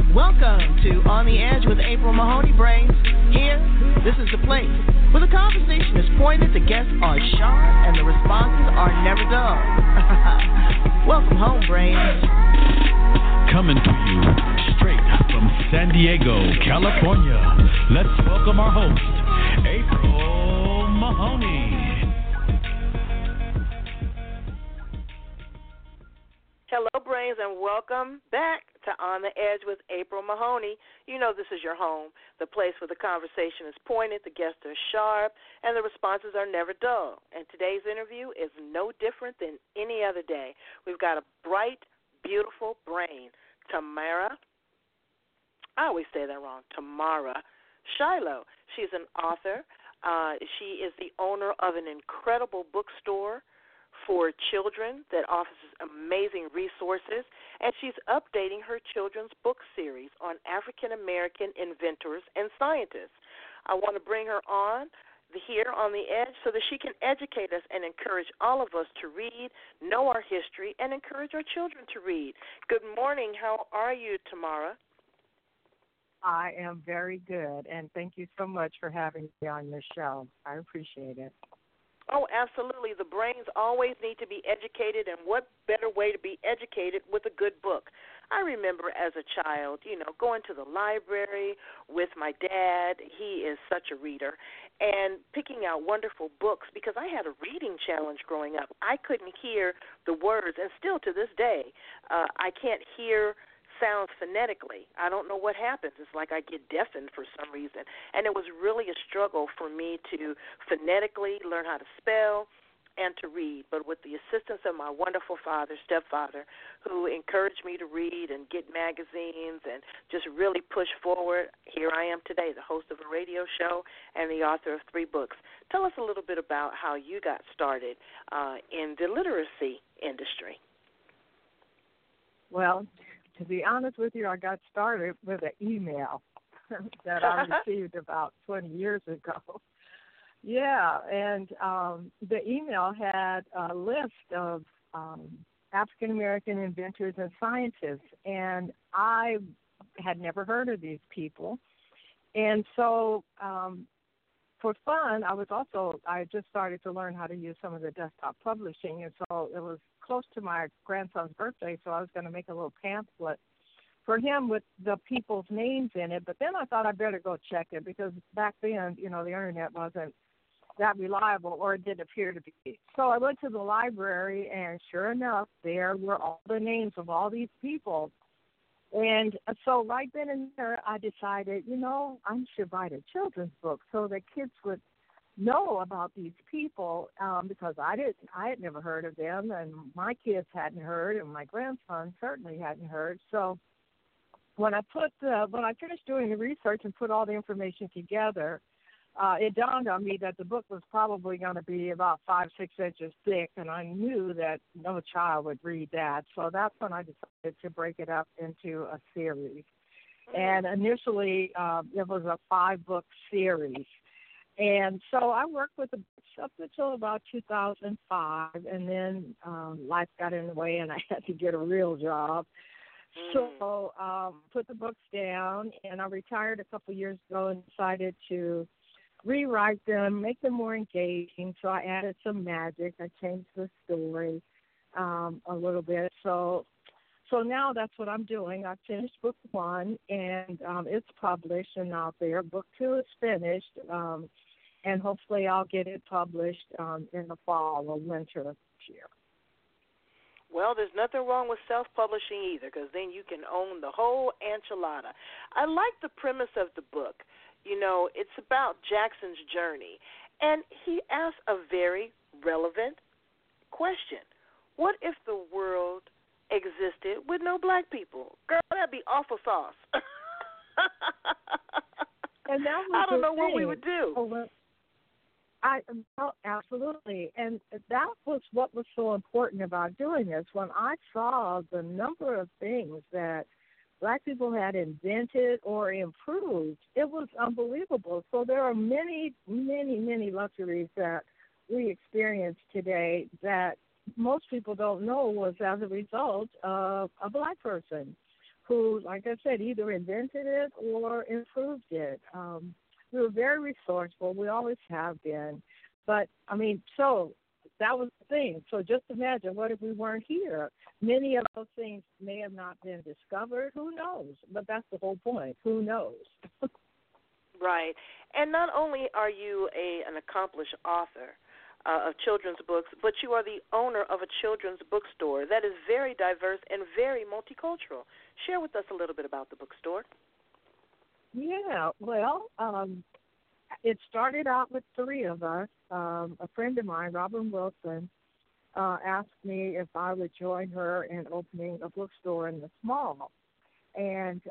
Welcome to On the Edge with April Mahoney Brains. Here, this is the place where the conversation is pointed, the guests are sharp, and the responses are never dull. Welcome home, Brains. Coming to you straight from San Diego, California. Let's welcome our host, April Mahoney. Hello, Brains, and welcome back to On the Edge with April Mahoney. You know this is your home, the place where the conversation is pointed, the guests are sharp, and the responses are never dull. And today's interview is no different than any other day. We've got a bright, beautiful brain, Tamara. I always say that wrong, Tamara Shiloh. She's an author. She is the owner of an incredible bookstore for children that offers amazing resources, and she's updating her children's book series on African American inventors and scientists. I want to bring her on here on the Edge so that she can educate us and encourage all of us to read, know our history, and encourage our children to read. Good morning. How are you, Tamara? I am very good, and thank you so much for having me on your show. I appreciate it. Oh, absolutely. The brains always need to be educated, and what better way to be educated with a good book? I remember as a child, going to the library with my dad. He is such a reader, and picking out wonderful books because I had a reading challenge growing up. I couldn't hear the words, and still to this day, I can't hear sounds phonetically. I don't know what happens. It's like I get deafened for some reason. And it was really a struggle for me to phonetically learn how to spell and to read. But with the assistance of my wonderful stepfather, who encouraged me to read and get magazines and just really push forward, here I am today, the host of a radio show and the author of 3 books. Tell us a little bit about how you got started in the literacy industry. Well, to be honest with you, I got started with an email that I received about 20 years ago. Yeah, and the email had a list of African-American inventors and scientists, and I had never heard of these people. And so for fun, I just started to learn how to use some of the desktop publishing, and so it was close to my grandson's birthday, so I was going to make a little pamphlet for him with the people's names in it. But then I thought I better go check it because back then, the internet wasn't that reliable, or it didn't appear to be. So I went to the library, and sure enough, there were all the names of all these people. And so right then and there, I decided, I should write a children's book so that kids would know about these people because I had never heard of them, and my kids hadn't heard, and my grandson certainly hadn't heard. So when I finished doing the research and put all the information together, it dawned on me that the book was probably going to be about 5-6 inches thick, and I knew that no child would read that. So that's when I decided to break it up into a series. And initially, it was a 5-book series. And so I worked with the books up until about 2005, and then life got in the way, and I had to get a real job. So put the books down, and I retired a couple years ago and decided to rewrite them, make them more engaging. So I added some magic. I changed the story a little bit. So now that's what I'm doing. I finished book 1, and it's published and out there. Book 2 is finished. And hopefully I'll get it published in the fall or winter this year. Well, there's nothing wrong with self-publishing either, because then you can own the whole enchilada. I like the premise of the book. It's about Jackson's journey, and he asks a very relevant question. What if the world existed with no black people? Girl, that'd be awful sauce. And that was I don't know what we would do. Absolutely. And that was what was so important about doing this. When I saw the number of things that black people had invented or improved, it was unbelievable. So there are many, many, many luxuries that we experience today that most people don't know was as a result of a black person who, like I said, either invented it or improved it. We were very resourceful. We always have been. But, I mean, so that was the thing. So just imagine, what if we weren't here? Many of those things may have not been discovered. Who knows? But that's the whole point. Who knows? Right. And not only are you an accomplished author of children's books, but you are the owner of a children's bookstore that is very diverse and very multicultural. Share with us a little bit about the bookstore. Yeah, well, it started out with three of us. A friend of mine, Robin Wilson, asked me if I would join her in opening a bookstore in the small. And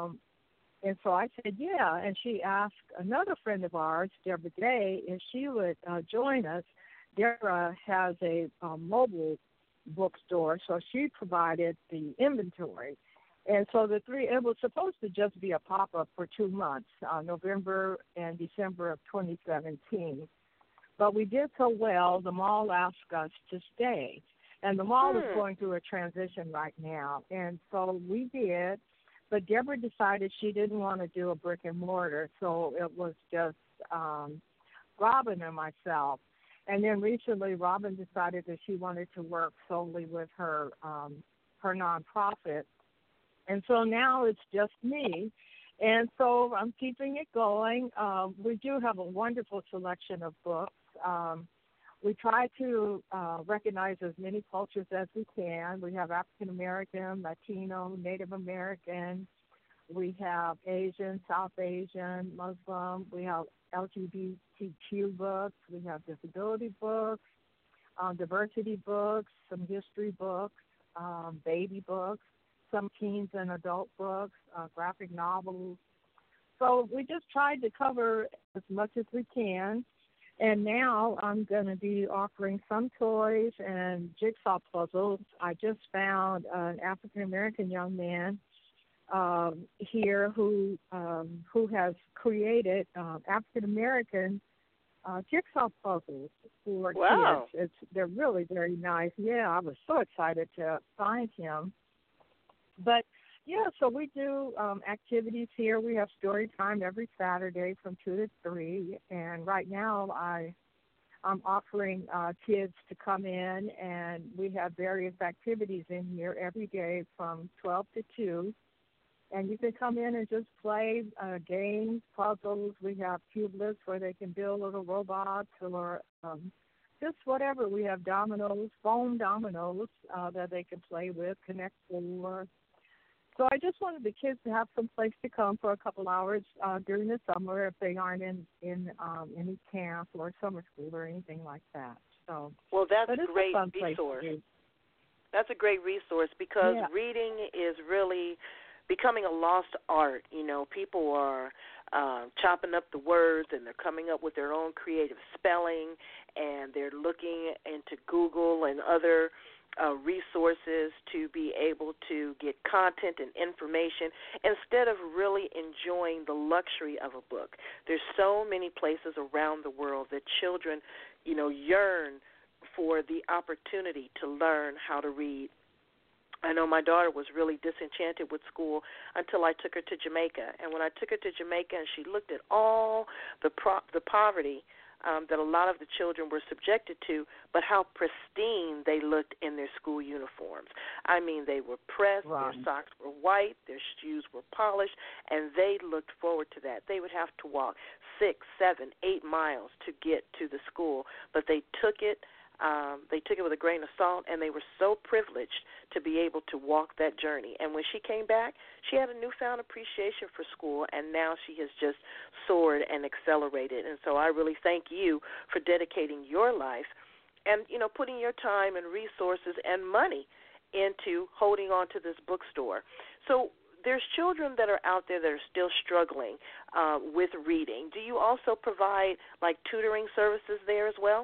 so I said, yeah. And she asked another friend of ours, Deborah Day, if she would join us. Deborah has a mobile bookstore, so she provided the inventory. And so the three, it was supposed to just be a pop-up for 2 months, November and December of 2017. But we did so well, the mall asked us to stay. And the mall is going through a transition right now. And so we did. But Deborah decided she didn't want to do a brick and mortar, so it was just Robin and myself. And then recently, Robin decided that she wanted to work solely with her nonprofit. And so now it's just me. And so I'm keeping it going. We do have a wonderful selection of books. We try to recognize as many cultures as we can. We have African American, Latino, Native American. We have Asian, South Asian, Muslim. We have LGBTQ books. We have disability books, diversity books, some history books, baby books, some teens and adult books, graphic novels. So we just tried to cover as much as we can. And now I'm going to be offering some toys and jigsaw puzzles. I just found an African-American young man here who has created African-American jigsaw puzzles for kids. They're really very nice. Yeah, I was so excited to find him. But, yeah, so we do activities here. We have story time every Saturday from 2 to 3. And right now I'm offering kids to come in, and we have various activities in here every day from 12 to 2. And you can come in and just play games, puzzles. We have cubelets where they can build little robots or just whatever. We have dominoes, foam dominoes that they can play with, Connect Four. So I just wanted the kids to have some place to come for a couple hours during the summer if they aren't in any camp or summer school or anything like that. So, well, that's a great resource. That's a great resource because reading is really becoming a lost art. You know, people are chopping up the words and they're coming up with their own creative spelling, and they're looking into Google and other resources to be able to get content and information instead of really enjoying the luxury of a book. There's so many places around the world that children, you know, yearn for the opportunity to learn how to read. I know my daughter was really disenchanted with school until I took her to Jamaica. And when I took her to Jamaica and she looked at all the poverty that a lot of the children were subjected to, but how pristine they looked in their school uniforms. I mean, they were pressed, their socks were white, their shoes were polished, and they looked forward to that. They would have to walk 6, 7, 8 miles to get to the school, but they took it with a grain of salt, and they were so privileged to be able to walk that journey. And when she came back, she had a newfound appreciation for school, and now she has just soared and accelerated. And so I really thank you for dedicating your life and, you know, putting your time and resources and money into holding on to this bookstore. So there's children that are out there that are still struggling with reading. Do you also provide, like, tutoring services there as well?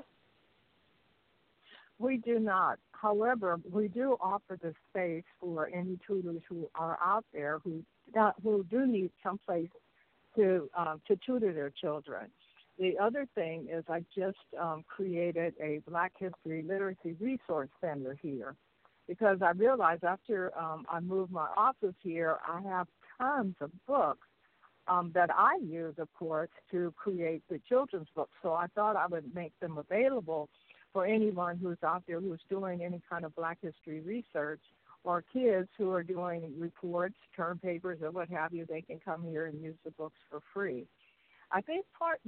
We do not. However, we do offer the space for any tutors who are out there who do need some place to tutor their children. The other thing is I just created a Black History Literacy Resource Center here. because I realized after I moved my office here, I have tons of books that I use, of course, to create the children's books. So I thought I would make them available for anyone who's out there who's doing any kind of Black history research, or kids who are doing reports, term papers, or what have you. They can come here and use the books for free. I think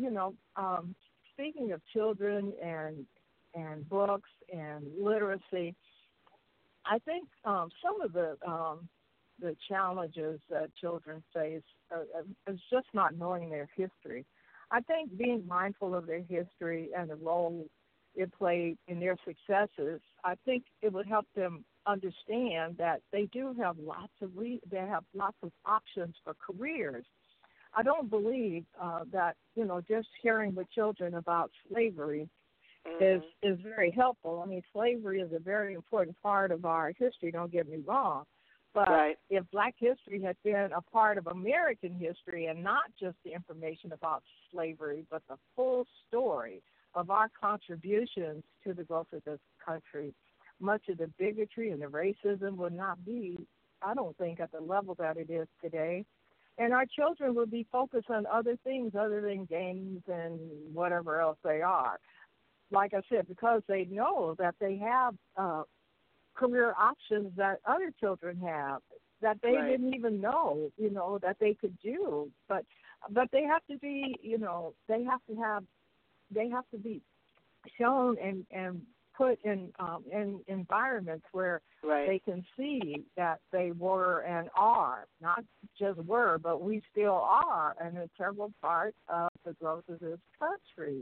speaking of children and books and literacy, I think some of the challenges that children face is just not knowing their history. I think being mindful of their history and the role it played in their successes, I think it would help them understand that they do have lots of options for careers. I don't believe that just sharing with children about slavery is very helpful. I mean, slavery is a very important part of our history. Don't get me wrong. But if Black history had been a part of American history and not just the information about slavery, but the full story of our contributions to the growth of this country, much of the bigotry and the racism would not be, I don't think, at the level that it is today. And our children would be focused on other things other than games and whatever else they are. Like I said, because they know that they have career options that other children have that they didn't even know, that they could do. But they have to be, they have to be shown and put in environments where they can see that they were and are, not just were, but we still are an integral part of the growth of this country.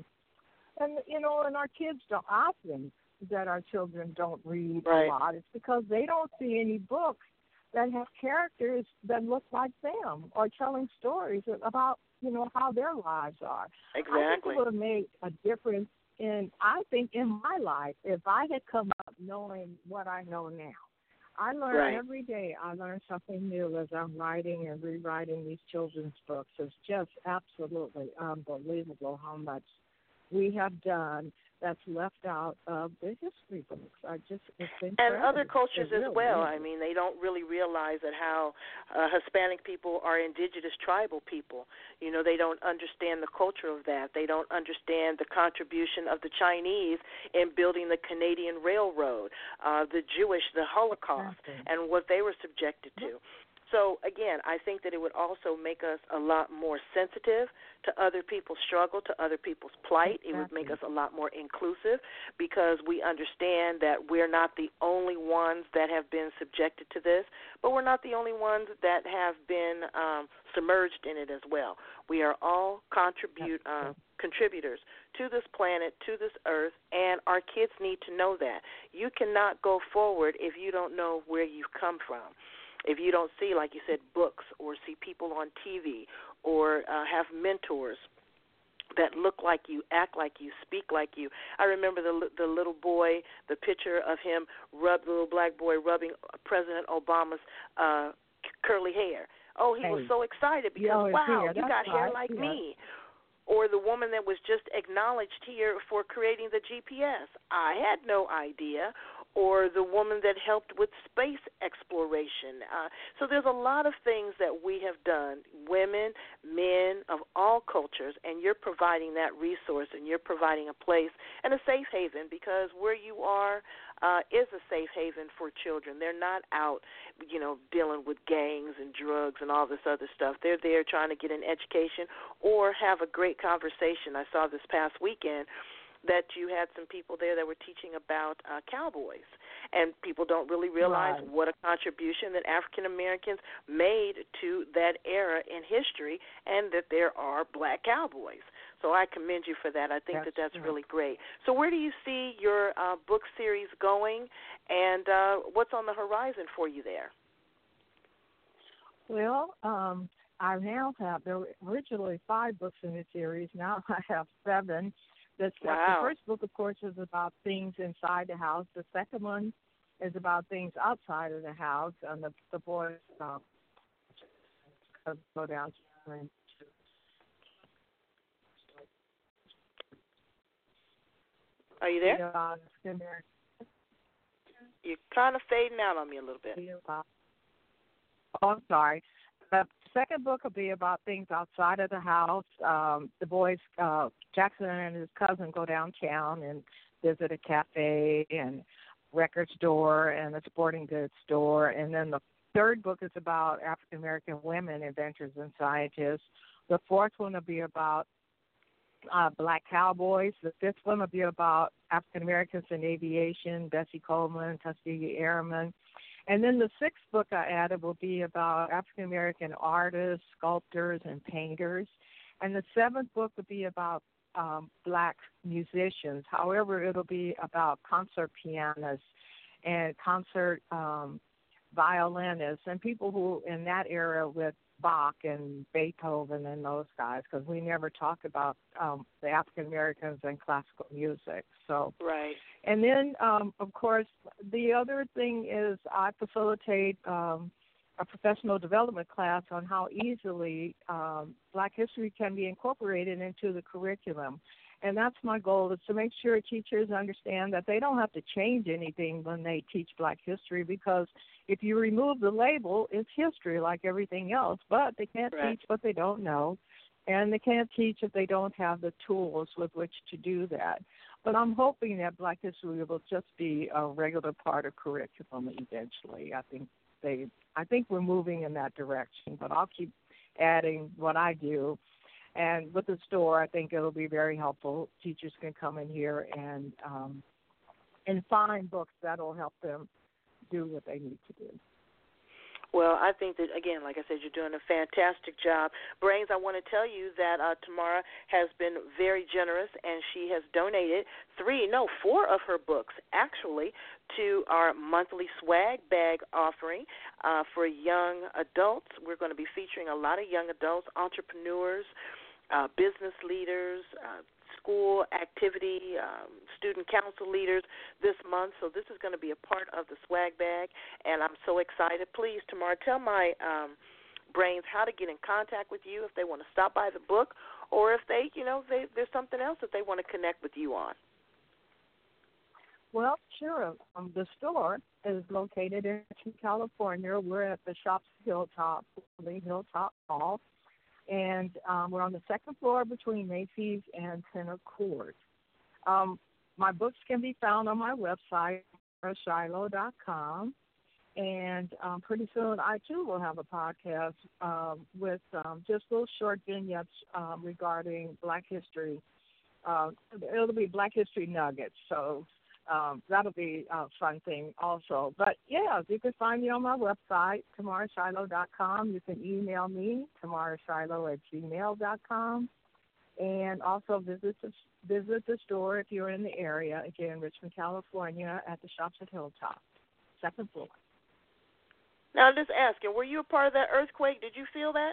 And our kids don't often that our children don't read a lot. It's because they don't see any books that have characters that look like them or telling stories about, how their lives are. Exactly. I think it would have made a difference in my life if I had come up knowing what I know now. I learn every day. I learn something new as I'm writing and rewriting these children's books. It's just absolutely unbelievable how much we have done that's left out of the history books. It's incredible. And other cultures really as well. is. I mean, they don't really realize that how Hispanic people are indigenous tribal people. They don't understand the culture of that. They don't understand the contribution of the Chinese in building the Canadian Railroad, the Jewish, the Holocaust, and what they were subjected to. So, again, I think that it would also make us a lot more sensitive to other people's struggle, to other people's plight. It would make us a lot more inclusive because we understand that we're not the only ones that have been subjected to this, but we're not the only ones that have been submerged in it as well. We are all contributors to this planet, to this earth, and our kids need to know that. You cannot go forward if you don't know where you've come from. If you don't see, like you said, books or see people on TV or have mentors that look like you, act like you, speak like you. I remember the little boy, the picture of him, the little black boy rubbing President Obama's curly hair. Oh, he was so excited because, wow, you got hair like me. Or the woman that was just acknowledged here for creating the GPS. I had no idea. Or the woman that helped with space exploration. So there's a lot of things that we have done, women, men of all cultures, and you're providing that resource and you're providing a place and a safe haven because where you are is a safe haven for children. They're not out, dealing with gangs and drugs and all this other stuff. They're there trying to get an education or have a great conversation. I saw this past weekend that you had some people there that were teaching about cowboys. And people don't really realize what a contribution that African Americans made to that era in history and that there are black cowboys. So I commend you for that. I think that's really great. So where do you see your book series going and what's on the horizon for you there? Well, I now have, there were originally 5 books in the series. Now I have 7. The first book, of course, is about things inside the house. The second one is about things outside of the house. And the boys go down. Are you there? You're kind of fading out on me a little bit. I'm sorry. The second book will be about things outside of the house. The boys, Jackson and his cousin, go downtown and visit a cafe and record store and a sporting goods store. And then the third book is about African American women inventors and scientists. The fourth one will be about black cowboys. The fifth one will be about African Americans in aviation, Bessie Coleman, Tuskegee Airmen. And then the sixth book I added will be about African American artists, sculptors, and painters. And the seventh book will be about black musicians. However, it'll be about concert pianists and concert violinists and people who in that era with Bach and Beethoven and those guys, because we never talk about the African Americans and classical music. So right. And then, of course, the other thing is I facilitate a professional development class on how easily Black history can be incorporated into the curriculum. And that's my goal, is to make sure teachers understand that they don't have to change anything when they teach Black history, because if you remove the label, it's history like everything else, but they can't teach what they don't know, and they can't teach if they don't have the tools with which to do that. But I'm hoping that Black history will just be a regular part of curriculum eventually. I think we're moving in that direction, but I'll keep adding what I do. And with the store, I think it'll be very helpful. Teachers can come in here and find books that will help them do what they need to do. Well, I think that, again, like I said, you're doing a fantastic job. Brains, I want to tell you that Tamara has been very generous, and she has donated 4 of her books, actually, to our monthly swag bag offering for young adults. We're going to be featuring a lot of young adults, entrepreneurs, business leaders, school activity, student council leaders this month. So this is going to be a part of the swag bag, and I'm so excited. Please, Tamara, tell my brains how to get in contact with you if they want to stop by the book, or if they, there's something else that they want to connect with you on. Well, sure. The store is located in California. We're at the Shops Hilltop, the Hilltop Mall. And we're on the second floor between Macy's and Center Court. My books can be found on my website, TamaraShiloh.com. And pretty soon I, too, will have a podcast with just little short vignettes regarding Black history. It'll be Black History Nuggets, so that'll be a fun thing also. But, yeah, you can find me on my website, TamaraShiloh.com. You can email me, TamaraShiloh@gmail.com. And also visit the store if you're in the area, again, Richmond, California, at the Shops at Hilltop, second floor. Now, just asking, were you a part of that earthquake? Did you feel that?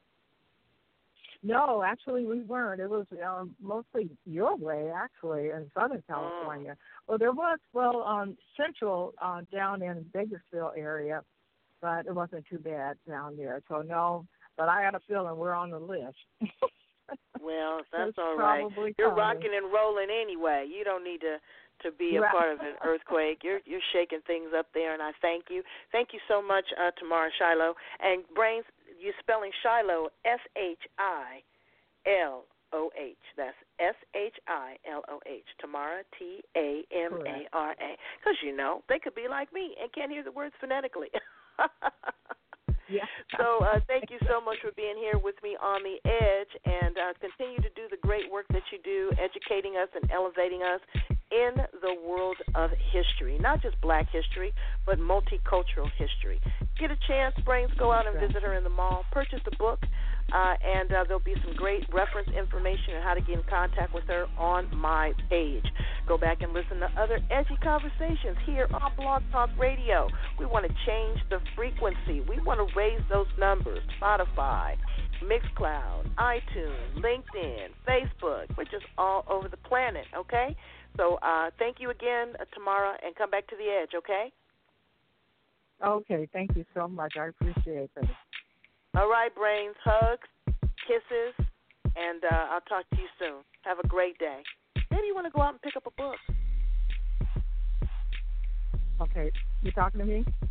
No, actually, we weren't. It was mostly your way, actually, in Southern California. Well, there was, central down in Bakersfield area, but it wasn't too bad down there. So, no, but I had a feeling we're on the list. Well, that's all right. You're rocking and rolling anyway. You don't need to be a part of an earthquake. You're shaking things up there, and I thank you. Thank you so much, Tamara Shiloh. And Brains, you're spelling Shiloh, S-H-I-L-O-H. That's S-H-I-L-O-H. Tamara, T-A-M-A-R-A. Because, they could be like me and can't hear the words phonetically. Yeah. So thank you so much for being here with me on The Edge, and continue to do the great work that you do, educating us and elevating us in the world of history, not just Black history, but multicultural history. Get a chance, Brains, go out and visit her in the mall, purchase the book, and there'll be some great reference information on how to get in contact with her on my page. Go back and listen to other edgy conversations here on Blog Talk Radio. We want to change the frequency. We want to raise those numbers. Spotify, Mixcloud, iTunes, LinkedIn, Facebook. We're just all over the planet, okay? So thank you again, Tamara, and come back to the Edge, okay? Okay, thank you so much. I appreciate it. All right, Brains, hugs, kisses, and I'll talk to you soon. Have a great day. Maybe you want to go out and pick up a book. Okay. Okay, you talking to me?